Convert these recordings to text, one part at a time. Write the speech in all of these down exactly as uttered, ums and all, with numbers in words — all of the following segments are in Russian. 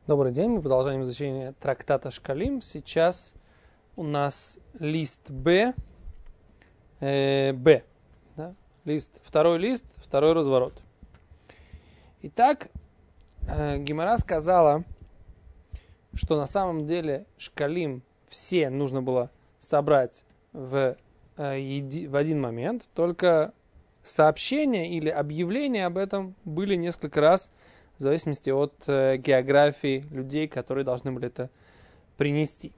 Добрый день, мы продолжаем изучение трактата Шкалим. Сейчас у нас лист Б, э, Б, да? лист, второй лист, второй разворот. Итак, э, Гемара сказала, что на самом деле Шкалим все нужно было собрать в, э, еди, в один момент, только сообщения или объявления об этом были несколько раз, в зависимости от э, географии людей, которые должны были это принести.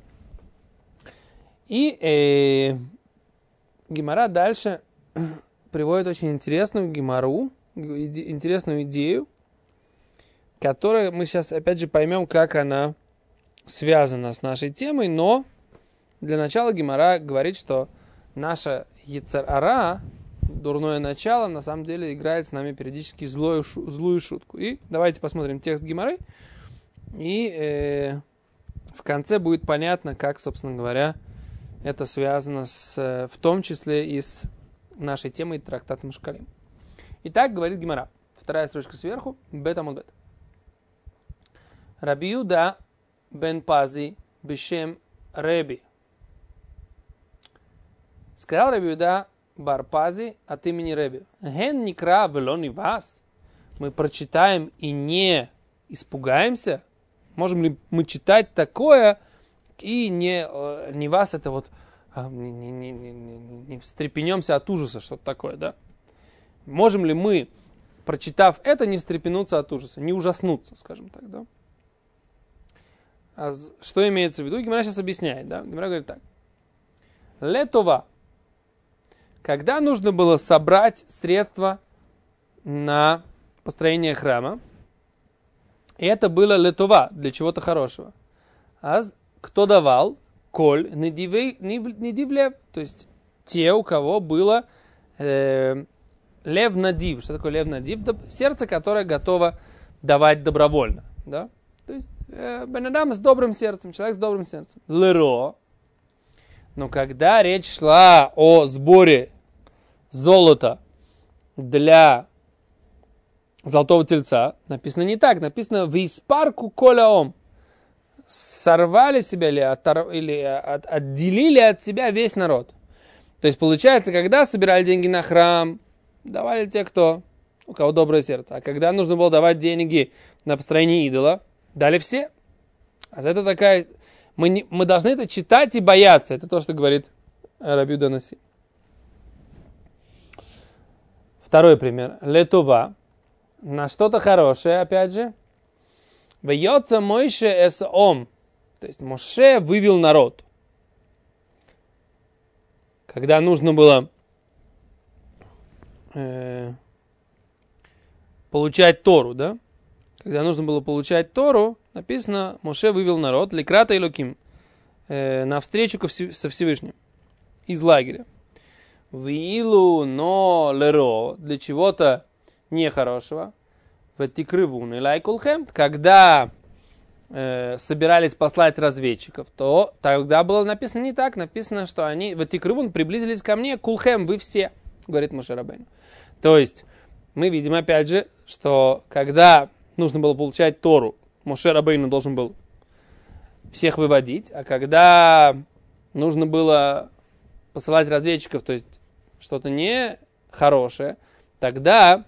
И э, Гемара дальше приводит очень интересную гемару, иде, интересную идею, которую мы сейчас опять же поймем, как она связана с нашей темой, но для начала Гемара говорит, что наша Йецер ара, дурное начало, на самом деле играет с нами периодически злую, злую шутку. И давайте посмотрим текст Гемары. И э, в конце будет понятно, как, собственно говоря, это связано с, в том числе и с нашей темой трактатом Шкалим. Итак, говорит Гемара. Вторая строчка сверху. Бет амуд бет. Раби Юда бен Пази бешем Реби. Сказал Раби Юда Бар-Пази от имени Реби. Ген никра вело не вас. Мы прочитаем и не испугаемся. Можем ли мы читать такое и не, не вас это вот не, не, не, не, не встрепенемся от ужаса, что-то такое, да? Можем ли мы, прочитав это, не встрепенуться от ужаса, не ужаснуться, скажем так, да? А что имеется в виду? Гемара сейчас объясняет, да? Гемара говорит так. Летова. Когда нужно было собрать средства на построение храма, и это было летова, для чего-то хорошего. А кто давал? Коль недивлев, то есть те, у кого было э, лев надив. Что такое лев надив? Сердце, которое готово давать добровольно. Да? То есть э, бен-адам с добрым сердцем, человек с добрым сердцем. Леро. Но когда речь шла о сборе золота для золотого тельца, написано не так, написано «Виспарку коляом». Сорвали себя или, отор... или от... отделили от себя весь народ. То есть получается, когда собирали деньги на храм, давали те, кто, у кого доброе сердце. А когда нужно было давать деньги на построение идола, дали все. А это такая... Мы, не... Мы должны это читать и бояться. Это то, что говорит Раби Юда Наси. Второй пример. Летува. На что-то хорошее, опять же. Вьется Мойше эс ом. То есть Моше вывел народ. Когда нужно было э, получать Тору, да? Когда нужно было получать Тору, написано, Моше вывел народ, лекрата и луким, э, навстречу со Всевышним, из лагеря. Вилу, но леро, для чего-то нехорошего. Ватикрывун и лайкулхем, когда э, собирались послать разведчиков, то тогда было написано не так, написано, что они, ватикрывун, приблизились ко мне, кулхем, вы все, говорит Моше Рабейну. То есть, мы видим опять же, что когда нужно было получать Тору, Моше Рабейну должен был всех выводить, а когда нужно было посылать разведчиков, то есть что-то нехорошее, тогда,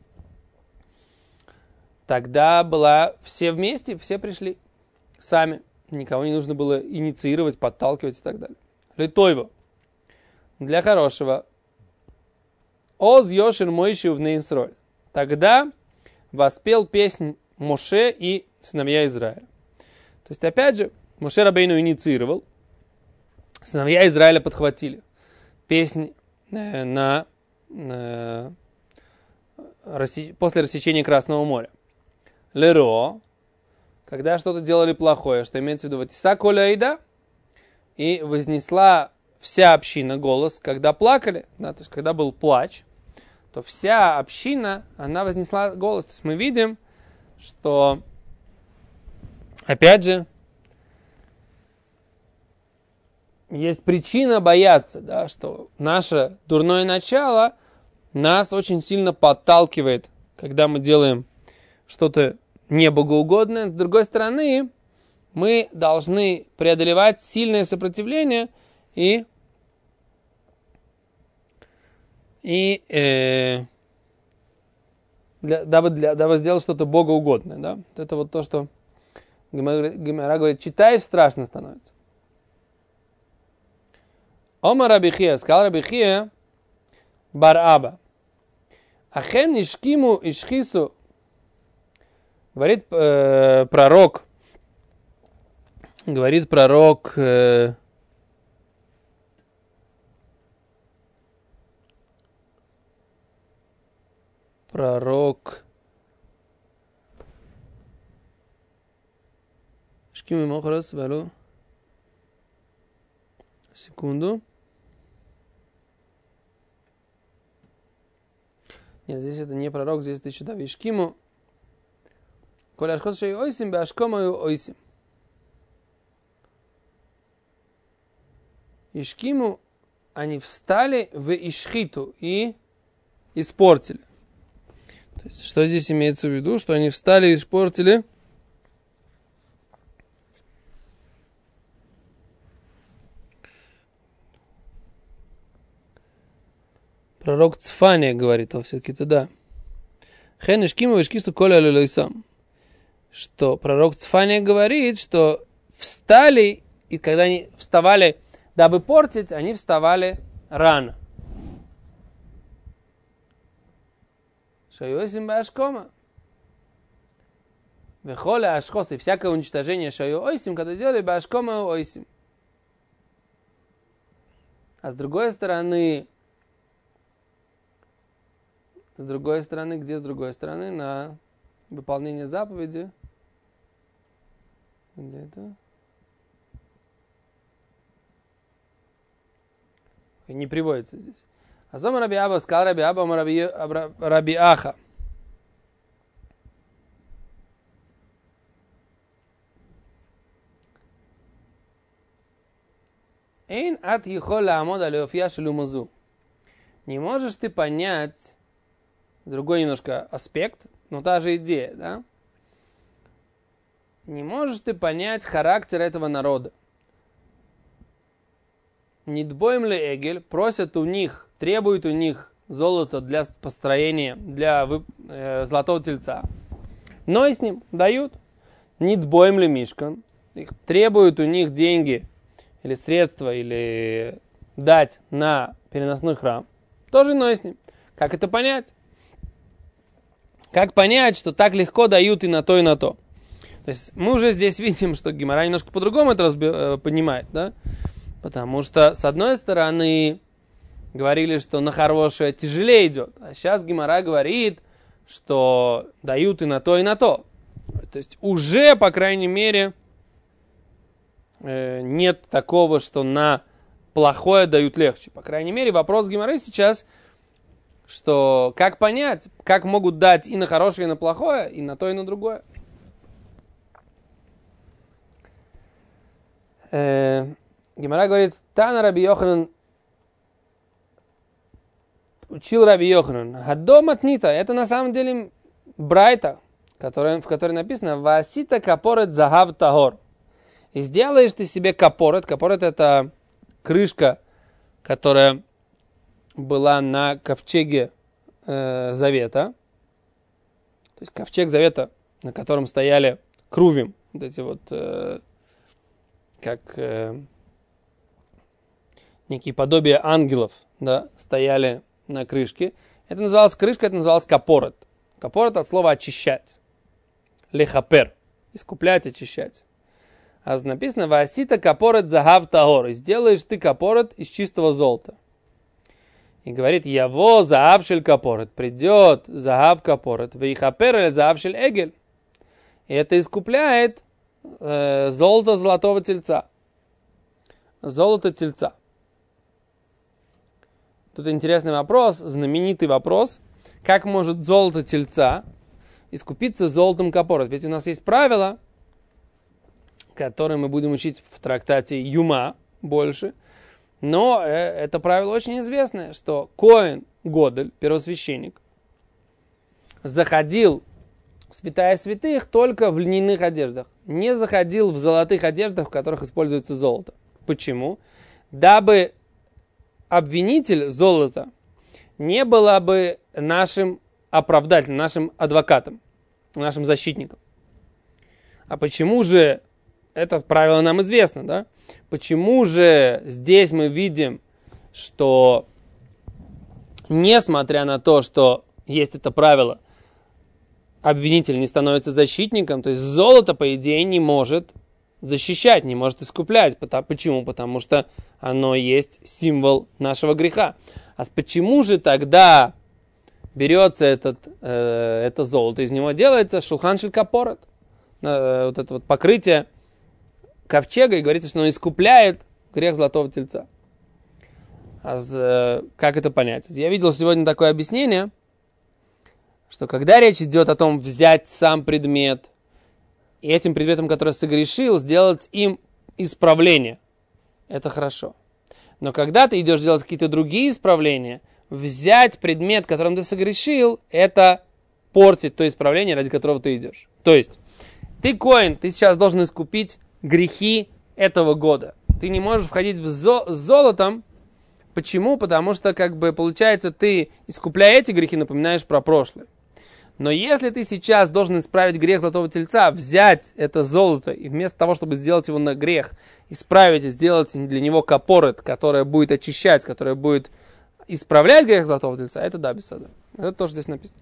тогда была все вместе, все пришли сами. Никого не нужно было инициировать, подталкивать и так далее. Литойво. Для хорошего. Оз Йошер Мойши в Нейсроль. Тогда воспел песнь Моше и сыновья Израиля. То есть, опять же, Моше Рабейну инициировал, сыновья Израиля подхватили песнь э, на, э, раси, после рассечения Красного моря. Леро, когда что-то делали плохое, что имеется в виду ватиса коля айда, и вознесла вся община голос, когда плакали, да, то есть когда был плач, то вся община, она вознесла голос. То есть мы видим, что, опять же, есть причина бояться, да, что наше дурное начало нас очень сильно подталкивает, когда мы делаем что-то не богоугодное. С другой стороны, мы должны преодолевать сильное сопротивление и, и э, для, дабы, для, дабы сделать что-то богоугодное. Да? Вот это вот то, что Гемара говорит, читаешь, страшно становится. Ома Рабихия, сказал Рабихия, бар Аба. Ахен ишкиму ишхису, говорит э, пророк, говорит пророк, э, пророк, ишкиму мохрас, валу, секунду. Нет, здесь это не пророк, здесь это еще да, Ишкиму. Коля ашхос шей ойсим, башкомаю ойсим. Ишкиму, они встали в Ишхиту и испортили. То есть, что здесь имеется в виду? Что они встали и испортили? Пророк Цфания говорит, а все-таки туда. Хен ишкиму ишкису коля лилойсам. Что пророк Цфания говорит, что встали, и когда они вставали, дабы портить, они вставали рано. Шайосим башкома. Вехоля ашхос, и всякое уничтожение шайосим, когда делали башкома ойсим. А с другой стороны, С другой стороны, где с другой стороны? На выполнение заповеди. Где это? Не приводится здесь. Азом Раби Аба, сказал Раби Аба, Раби, Раби Аха. Эйн ат ехола амода леофия шелумазу. Не можешь ты понять другой немножко аспект, но та же идея, да? Не можешь ты понять характер этого народа. Нидбоим ли эгель, просят у них, требуют у них золото для построения, для вып, э, золотого тельца. Но и с ним дают. Нидбоим ли мишкан, их требуют у них деньги или средства, или дать на переносной храм. Тоже но и с ним. Как это понять? Как понять, что так легко дают и на то, и на то? То есть мы уже здесь видим, что Гемара немножко по-другому это разби- понимает, да? Потому что, с одной стороны, говорили, что на хорошее тяжелее идет. А сейчас Гемара говорит, что дают и на то, и на то. То есть уже, по крайней мере, э, нет такого, что на плохое дают легче. По крайней мере, вопрос Гемары сейчас, что как понять, как могут дать и на хорошее, и на плохое, и на то, и на другое. Э, Гемара говорит, Тана Раби Йоханан, учил Раби Йоханан, Хаддом атнита, это на самом деле брайта, который, в которой написано, Васита капорет загав тагор. И сделаешь ты себе капорет, капорет это крышка, которая была на ковчеге э, Завета. То есть ковчег Завета, на котором стояли крувим, вот эти вот, э, как э, некие подобия ангелов, да, стояли на крышке. Это называлось крышка, это называлось капорет. Капорет от слова очищать. Лехапер. Искуплять, очищать. А написано, Васита капорет загав тагор. И сделаешь ты капорет из чистого золота. И говорит, яво заавшель капорет. Придет загав капорет. Вейхапер или заавшель эгель. И это искупляет э, золото золотого тельца. Золото тельца. Тут интересный вопрос, знаменитый вопрос. Как может золото тельца искупиться золотом капорет? Ведь у нас есть правило, которое мы будем учить в трактате Юма больше. Но это правило очень известное, что Коэн Годель, первосвященник, заходил в святая святых только в льняных одеждах. Не заходил в золотых одеждах, в которых используется золото. Почему? Дабы обвинитель золота не была бы нашим оправдателем, нашим адвокатом, нашим защитником. А почему же, это правило нам известно, да? Почему же здесь мы видим, что несмотря на то, что есть это правило, обвинитель не становится защитником, то есть золото, по идее, не может защищать, не может искуплять. Почему? Потому что оно есть символ нашего греха. А почему же тогда берется этот, э, это золото, из него делается шулхан шель капорот, э, вот это вот покрытие ковчега, и говорится, что оно искупляет грех золотого тельца. А э, как это понять? Я видел сегодня такое объяснение, что когда речь идет о том взять сам предмет и этим предметом, который согрешил, сделать им исправление, это хорошо. Но когда ты идешь делать какие-то другие исправления, взять предмет, которым ты согрешил, это портит то исправление, ради которого ты идешь. То есть, ты коэн, ты сейчас должен искупить грехи этого года. Ты не можешь входить в зо- с золотом. Почему? Потому что, как бы, получается, ты, искупляя эти грехи, напоминаешь про прошлое. Но если ты сейчас должен исправить грех золотого тельца, взять это золото и вместо того, чтобы сделать его на грех, исправить и сделать для него капорет, которая будет очищать, которая будет исправлять грех золотого тельца, это да, беседа. Это тоже здесь написано.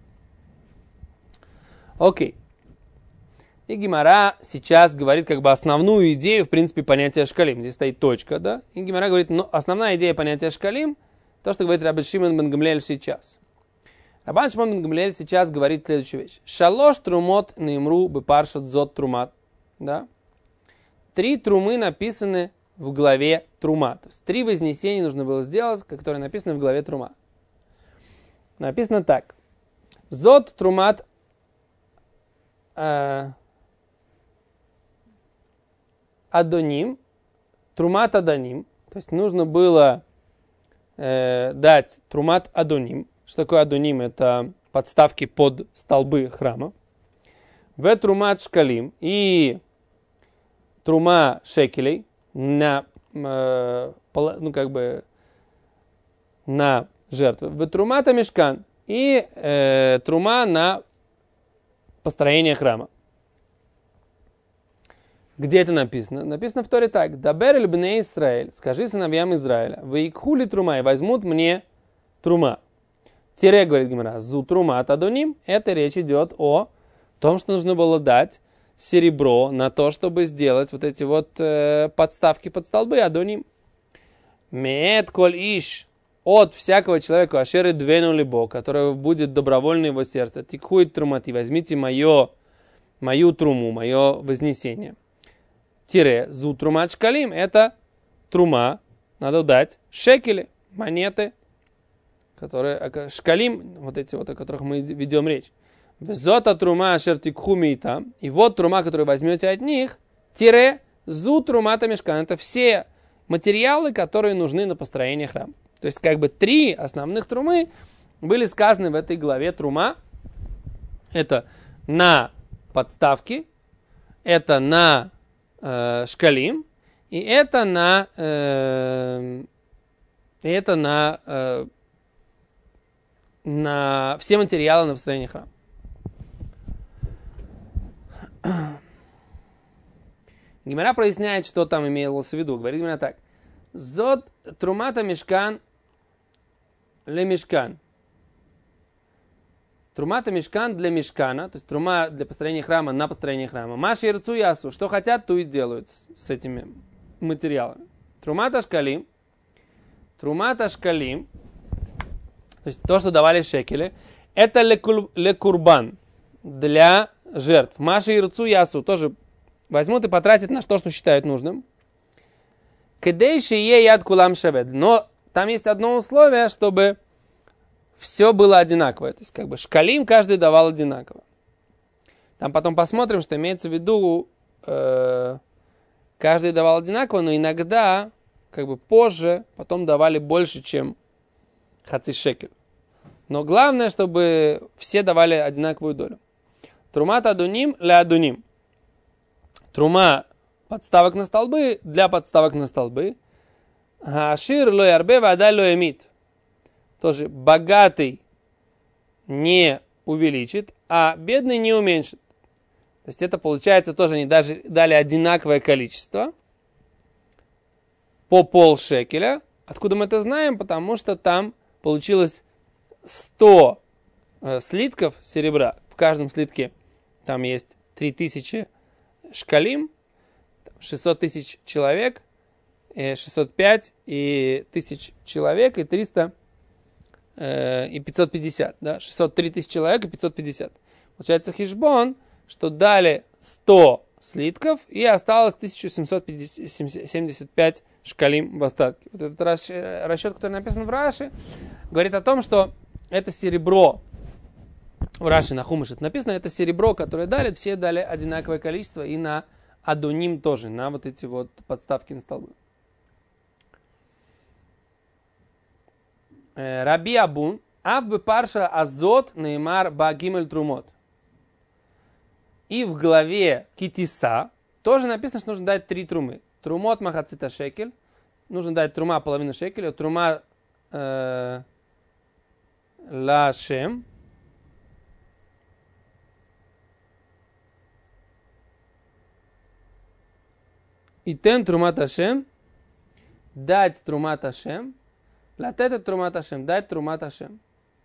Окей. И Гемара сейчас говорит как бы основную идею, в принципе, понятия шкалим. Здесь стоит точка, да? И Гемара говорит, ну, основная идея понятия шкалим, то, что говорит Рабби Шимон бен Гамлиэль сейчас. Рабби Шимон бен Гамлиэль сейчас говорит следующую вещь. Шалош трумот наимру бепаршат зот трумат. Да? Три трумы написаны в главе трума. То есть три вознесения нужно было сделать, которые написаны в главе трума. Написано так. Зот трумат э, адоним, трумат адоним. То есть нужно было э, дать трумат адоним. Что такое адоним? Это подставки под столбы храма. В трумат шкалим и трума шекелей на, э, ну, как бы, на жертвы. В трумата мешкан и э, трума на построение храма. Где это написано? Написано в Торе так. Дабер эль бней Исраэль. Скажи сыновьям Израиля. Ваикхули трума. И возьмут мне трума. Тире, говорит Гемара. Зу трума адоним. Это речь идет о том, что нужно было дать серебро на то, чтобы сделать вот эти вот э, подставки под столбы адоним. Меэт коль иш. От всякого человека, ашеры двену либо, которого будет добровольно его сердце. Тикхует трумати. Возьмите мое, мою труму, мое вознесение. Тире, зу трума шкалим, это трума, надо дать шекели, монеты, которые, шкалим, вот эти вот, о которых мы ведем речь. Зота трума ашертикхумита, и вот трума, которую возьмете от них, тире, зу трумата мешкан, это все материалы, которые нужны на построение храма. То есть, как бы, три основных трумы были сказаны в этой главе трума. Это на подставки, это на э, шкалим, и это на, э, и это на, э, на все материалы на построение храма. Гемара проясняет, что там имелось в виду. Говорит Гемара так. Зод трумата мешкан ле мешкан. Трумата мешкан для мешкана, то есть трума для построения храма на построение храма. Маши ирцу ясу, что хотят, то и делают с, с этими материалами. Трумата шкалим. Трумата шкалим, то есть то, что давали шекели, это ле курбан, для жертв. Маши ирцу ясу, тоже возьмут и потратят на то, что считают нужным. Кедейши е яд кулам шавед. Но там есть одно условие, чтобы все было одинаковое. То есть, как бы, шкалим каждый давал одинаково. Там потом посмотрим, что имеется в виду, э, каждый давал одинаково, но иногда, как бы, позже, потом давали больше, чем хаци шекель. Но главное, чтобы все давали одинаковую долю. Трумат адуним ля адуним. Трума подставок на столбы для подставок на столбы. Ашир ло ярбе вадай ло эмит. Тоже богатый не увеличит, а бедный не уменьшит. То есть это получается тоже они даже дали одинаковое количество по полшекеля. Откуда мы это знаем? Потому что там получилось сто э, слитков серебра. В каждом слитке там есть три тысячи шкалим, шестьсот тысяч человек, шестьсот пять и тысяч человек и триста э, и пятьсот пятьдесят. Да? шестьсот три тысячи человек и пятьсот пятьдесят. Получается хишбон, что дали сто слитков и осталось тысяча семьсот семьдесят пять шкалим в остатке. Вот этот расчет, который написан в Раши, говорит о том, что это серебро, в Раши на Хумаш это написано, это серебро, которое дали, все дали одинаковое количество, и на адуним тоже, на вот эти вот подставки на столбы. Раби Абун, авбе парша азот неймар ба гимель трумот. И в главе Китиса тоже написано, что нужно дать три трумы. Трумот махацита шекель. Нужно дать трума половину шекеля. Трума э, лашем. И тен трумат ашем. Дать трумат ашем. Латет трумат ашем. Дать трумат ашем.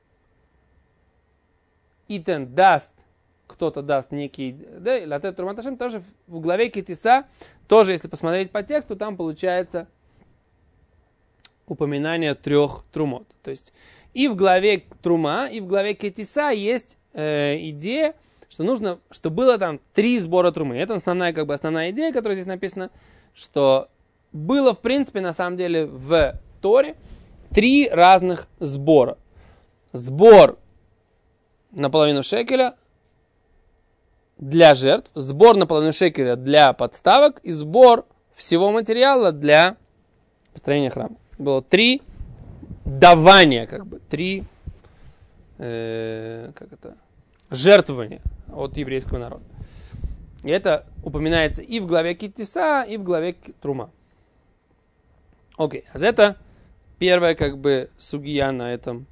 И тен даст. Кто-то даст некий, да, латет трумат ашем, тоже в главе Китиса, тоже, если посмотреть по тексту, там получается упоминание трех трумот. То есть и в главе Трума, и в главе Китиса есть э, идея, что нужно, что было там три сбора трумы. Это основная, как бы, основная идея, которая здесь написана, что было, в принципе, на самом деле, в Торе три разных сбора. Сбор наполовину шекеля для жертв, сбор наполовину шекеля для подставок и сбор всего материала для построения храма. Было три давания, как бы, три э, как это, жертвования от еврейского народа. И это упоминается и в главе Китиса, и в главе Трума. Окей, а это первая, как бы, сугия на этом,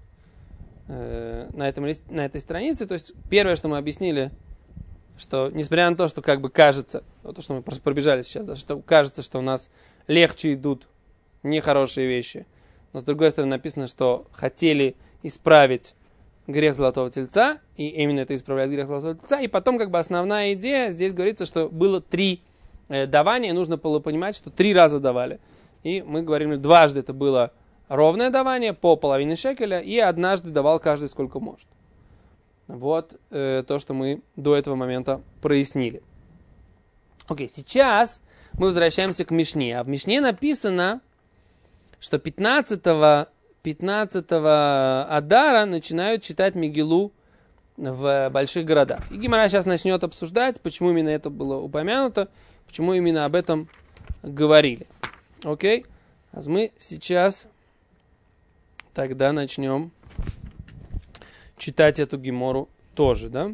э, на этом на этой странице. То есть первое, что мы объяснили, что несмотря на то, что как бы кажется, вот то, что мы просто пробежали сейчас, да, что кажется, что у нас легче идут нехорошие вещи, но с другой стороны написано, что хотели исправить грех золотого тельца, и именно это исправляет грех золотого тельца, и потом как бы основная идея, здесь говорится, что было три э, давания, нужно было понимать, что три раза давали. И мы говорим, дважды это было ровное давание по половине шекеля, и однажды давал каждый сколько может. Вот э, то, что мы до этого момента прояснили. Окей, сейчас мы возвращаемся к Мишне. А в Мишне написано, что пятнадцатого, пятнадцатого Адара начинают читать Мегилу в больших городах. И Гемара сейчас начнет обсуждать, почему именно это было упомянуто, почему именно об этом говорили. Окей? А мы сейчас тогда начнем читать эту гемору тоже, да?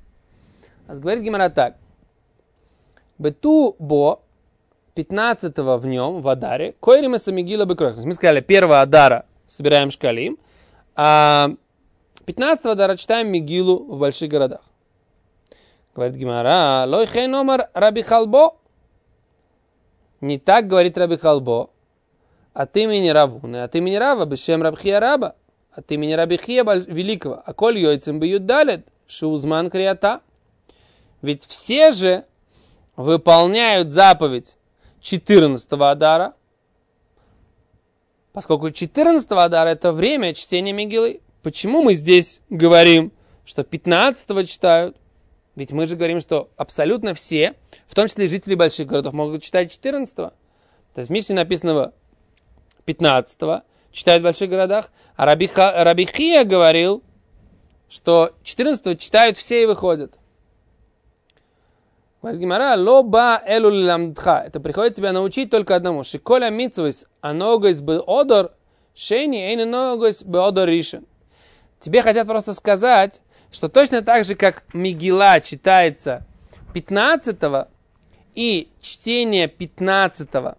А говорит Гемара так. Бету бо, пятнадцатого в нем, в Адаре, койрима самигила бекрох. Мы сказали, первого Адара собираем шкалим, а пятнадцатого Адара читаем Мегилу в больших городах. Говорит Гемара, лой хей номар Раби Халбо. Не так говорит Раби Халбо. От имени Равуны, от имени Рава, бешем Рабхия Раба. От имени Рабихия Великого, а коль йойцем бьют далит, шузман криата. Ведь все же выполняют заповедь четырнадцатого Адара, поскольку четырнадцатого Адара это время чтения Мегилы. Почему мы здесь говорим, что пятнадцатого читают? Ведь мы же говорим, что абсолютно все, в том числе и жители больших городов, могут читать четырнадцатого. То есть в Мишне написано пятнадцатого, читают в больших городах, а Раби, Ха, Раби Хия говорил, что четырнадцатого читают все и выходят. Говорит Гемара, лоба элу ламдха. Это приходит тебя научить только одному. Шиколя митцвис аногойс беодор шейни эйн аногойс беодор ришен. Тебе хотят просто сказать, что точно так же, как Мегила читается пятнадцатого, и чтение пятнадцатого,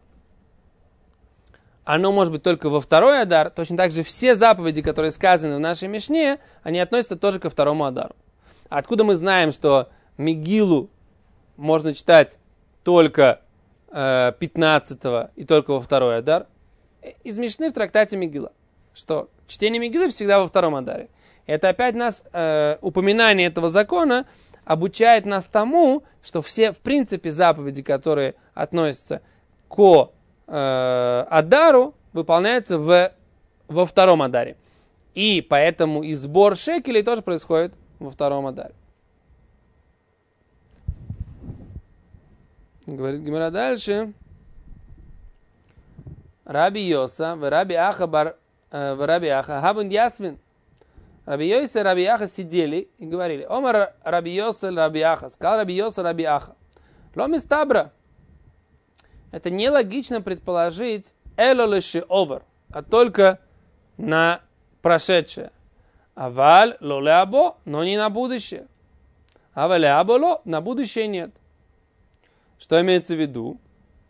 оно может быть только во второй Адар, точно так же все заповеди, которые сказаны в нашей Мишне, они относятся тоже ко второму Адару. Откуда мы знаем, что Мегилу можно читать только э, пятнадцатого и только во второй Адар? Из Мишны в трактате Мегила, что чтение Мегилы всегда во втором Адаре. Это опять нас, э, упоминание этого закона обучает нас тому, что все, в принципе, заповеди, которые относятся к э, Адару, выполняются в, во втором Адаре. И поэтому и сбор шекелей тоже происходит во втором Адаре. Говорит Гемара дальше. Раби Йоса, в Раби Аха, бар, э, в Раби Аха, хабун ясвин. Раби Йоса и Раби Аха сидели и говорили: Омар Раби Йоса Раби Аха, сказал Раби Йоса Раби Аха, ломис табра. Это нелогично предположить эло леши овер, а только на прошедшее. Аваль лоле або, но не на будущее. Авале або ло, на будущее нет. Что имеется в виду?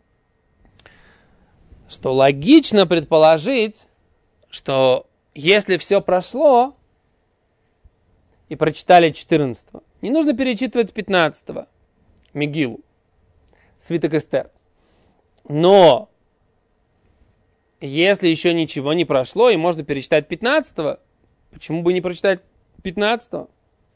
Что логично предположить, что если все прошло, и прочитали четырнадцатого, не нужно перечитывать пятнадцатого Мегилу, свиток Эстер. Но если еще ничего не прошло, и можно перечитать пятнадцатого, почему бы не прочитать пятнадцатого?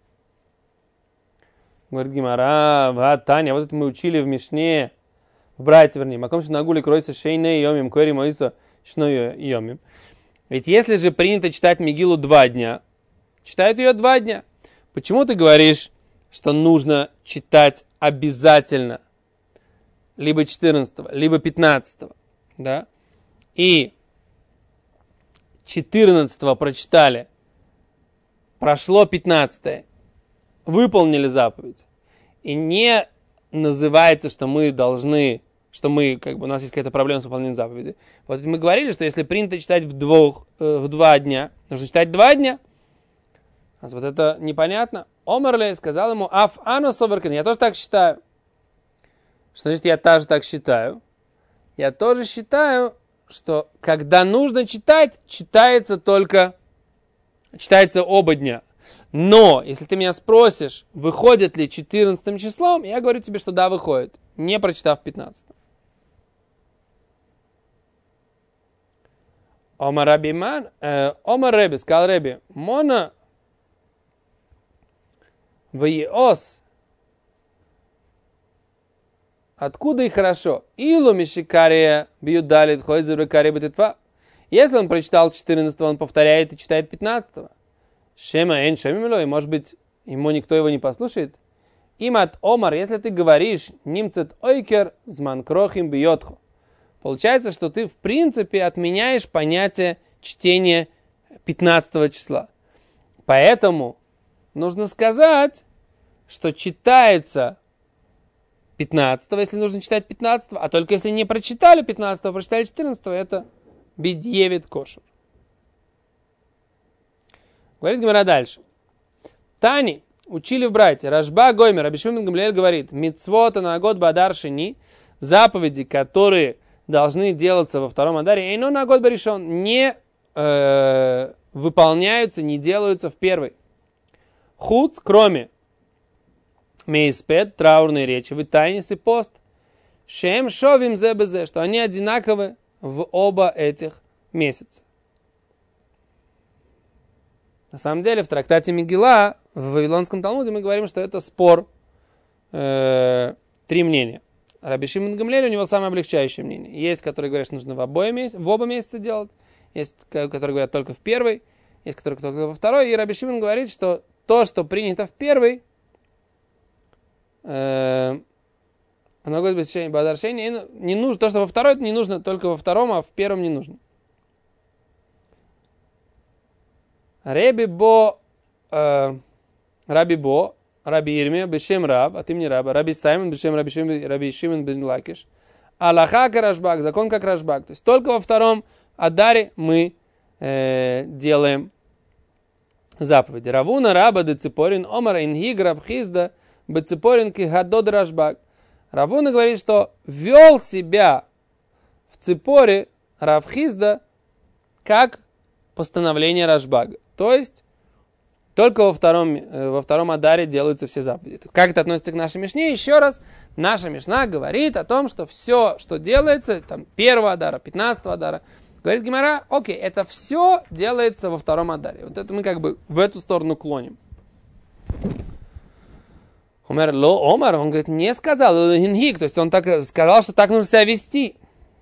Говорит Гемара, ва Таня, вот это мы учили в Мишне, в Брайте, вернее, маком что нагули кройся шейне йомим, кори моисо шно йомим. Ведь если же принято читать Мегилу два дня, читают ее два дня. Почему ты говоришь, что нужно читать обязательно либо четырнадцатого, либо пятнадцатого, да? И четырнадцатого прочитали, прошло пятнадцатое, выполнили заповедь, и не называется, что мы должны, что мы, как бы, у нас есть какая-то проблема с выполнением заповеди. Вот мы говорили, что если принято читать в, двух, э, в два дня, нужно читать два дня. А вот это непонятно. Омарлей сказал ему: Аф ано соверкен. Я тоже так считаю. Что значит я тоже так считаю? Я тоже считаю, что когда нужно читать, читается только, читается оба дня. Но, если ты меня спросишь, выходит ли четырнадцатым числом, я говорю тебе, что да, выходит, не прочитав пятнадцатым. Омар Рабиман, э, Омар Реби, сказал Реби, Мона Ваиос. Откуда и хорошо? Илу мишикария бьюдалит хойзер векария бететва. Если он прочитал четырнадцатого, он повторяет и читает пятнадцатого. Шема эн шемимло, и может быть ему никто его не послушает. Имат омар, если ты говоришь нимцет ойкер зман крохим бьетху. Получается, что ты в принципе отменяешь понятие чтения пятнадцатого числа. Поэтому нужно сказать, что читается пятнадцатого, если нужно читать пятнадцатого, а только если не прочитали пятнадцатого, прочитали четырнадцатого, это бедьевит кошер. Говорит Гемара дальше. Тани учили в Брайте. Рашба Гоймер, Раби Шимон бен Гамлиэль говорит: мицвота на год бадар шини, заповеди, которые должны делаться во втором адаре, эйно на год баришон, не э, выполняются, не делаются в первый. Хуц, кроме мейспет, траурной речи, витайнис и пост, шем шовим зебезе, что они одинаковы в оба этих месяца. На самом деле, в трактате Мегила, в Вавилонском Талмуде, мы говорим, что это спор, э, три мнения. Раби Шимон бен Гамлиэль, у него самое облегчающее мнение. Есть, которые говорят, что нужно в, обои меся, в оба месяца делать. Есть, которые говорят только в первый. Есть, которые только во второй. И Раби Шимон говорит, что то, что принято в первый, э, оно будет без бадаршения, не нужно. То, что во второй, это не нужно только во втором, а в первом не нужно. Раби Бо, э, Раби Бо, Раби Ирмия, Бешем Раб, от имени Раба, Раби Саймон, Бешем Раби Шимон, Раби Шимон бен Лакиш, Аллаха как Рашбак, закон как Рашбак. То есть только во втором адаре мы э, делаем заповеди. Равуна раба де ципорин омара ингиг рабхизда беципорин кигадод рашбаг. Равуна говорит, что вел себя в ципоре Равхизда как постановление Рашбага. То есть только во втором, во втором адаре делаются все заповеди. Как это относится к нашей Мишне? Еще раз, наша Мишна говорит о том, что все, что делается, там, первого адара, пятнадцатого адара, говорит Гемара, окей, это все делается во втором адаре. Вот это мы как бы в эту сторону клоним. Омар ло омар, он говорит, не сказал, то есть он так сказал, что так нужно себя вести.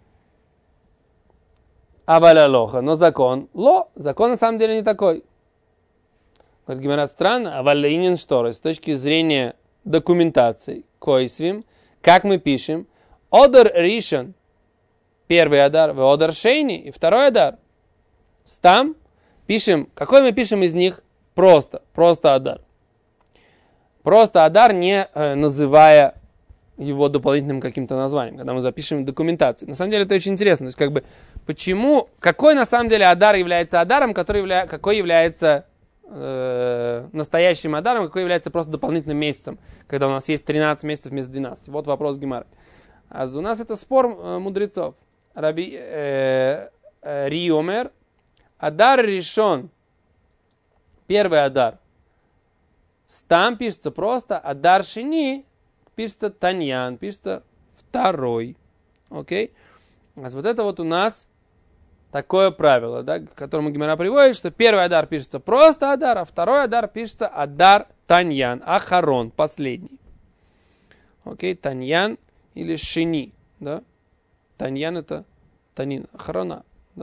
Аваля лоха, но закон, ло, закон на самом деле не такой. Говорит Гемара, странно, аваля инин шторы, с точки зрения документации, койсвим, как мы пишем, одар ришан, первый адар, в одар шейни, и второй адар. Там пишем, какой мы пишем из них? Просто, просто адар. Просто адар, не э, называя его дополнительным каким-то названием, когда мы запишем документацию. На самом деле это очень интересно. То есть, как бы, почему, какой на самом деле адар является адаром, который явля, какой является э, настоящим адаром, какой является просто дополнительным месяцем, когда у нас есть тринадцать месяцев вместо двенадцати. Вот вопрос Гемары. А у нас это спор э, мудрецов. Раби э, э, Риомер, адар решен, первый адар, там пишется просто, адар шини пишется таньян, пишется второй. Окей? А вот это вот у нас такое правило, да, к которому Гемара приводит, что первый адар пишется просто адар, а второй адар пишется адар таньян, ахарон, последний. Окей? Таньян или шини, да? Таньян это танин, ахарона, да?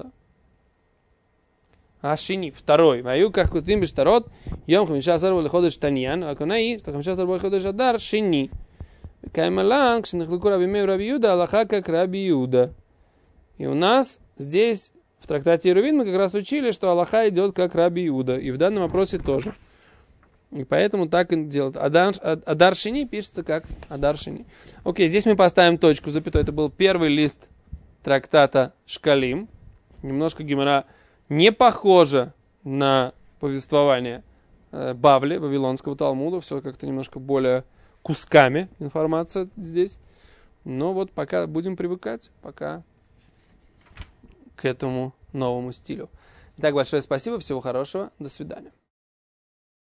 А шини, второй. Ваю как кутвим бештарот, йом хамиша асар леходеш таньян, а конаи, хамиша асар леходеш адар шини. Каймалан, кшенахлуку раби мею раби Юда, аллаха как раби Юда. И у нас здесь в трактате Ерувин мы как раз учили, что аллаха идет как раби Юда. И в данном вопросе тоже. И поэтому так и делают. Адар, адар шини пишется как адар шини. Окей, здесь мы поставим точку, запятой. Это был первый лист трактата Шкалим. Немножко Гемара не похоже на повествование э, Бавли, Вавилонского Талмуда. Все как-то немножко более кусками информация здесь. Но вот пока будем привыкать, пока к этому новому стилю. Итак, большое спасибо, всего хорошего, до свидания.